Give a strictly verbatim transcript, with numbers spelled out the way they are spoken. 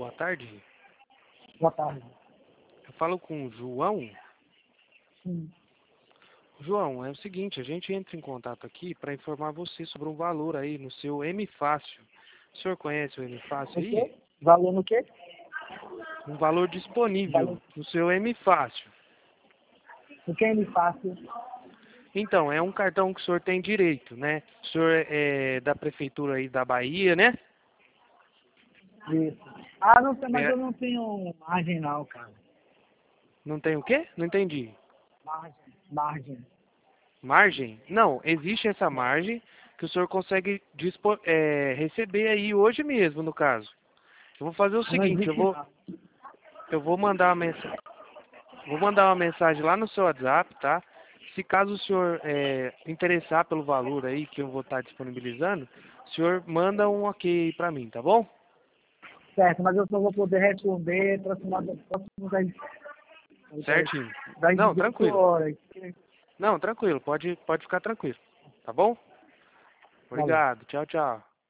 boa tarde. Boa tarde. Eu falo com o João. Sim. João, é o seguinte, a gente entra em contato aqui para informar você sobre um valor aí no seu M Fácil. O senhor conhece o M Fácil O aí? quê? Valor no quê? Um valor disponível Valor. no seu M Fácil. O que é M Fácil? Então, é um cartão que o senhor tem direito, né? O senhor é da prefeitura aí da Bahia, né? Isso. Ah, não sei, mas É, eu não tenho margem não, cara. não tem o quê? Não entendi. Margem. Margem. Margem? Não, existe essa margem que o senhor consegue dispo, é, receber aí hoje mesmo, no caso. Eu vou fazer o Não seguinte, eu existe vou, não. eu vou mandar uma mensagem, vou mandar uma mensagem lá no seu WhatsApp, tá? Se caso o senhor é, interessar pelo valor aí que eu vou estar disponibilizando, o senhor manda um ok pra mim, tá bom? Certo, mas eu só vou poder responder próximo próximo das, Certinho. das Não, dezoito tranquilo. horas. Não, tranquilo, pode, pode ficar tranquilo, tá bom? Valeu. Obrigado, tchau, tchau.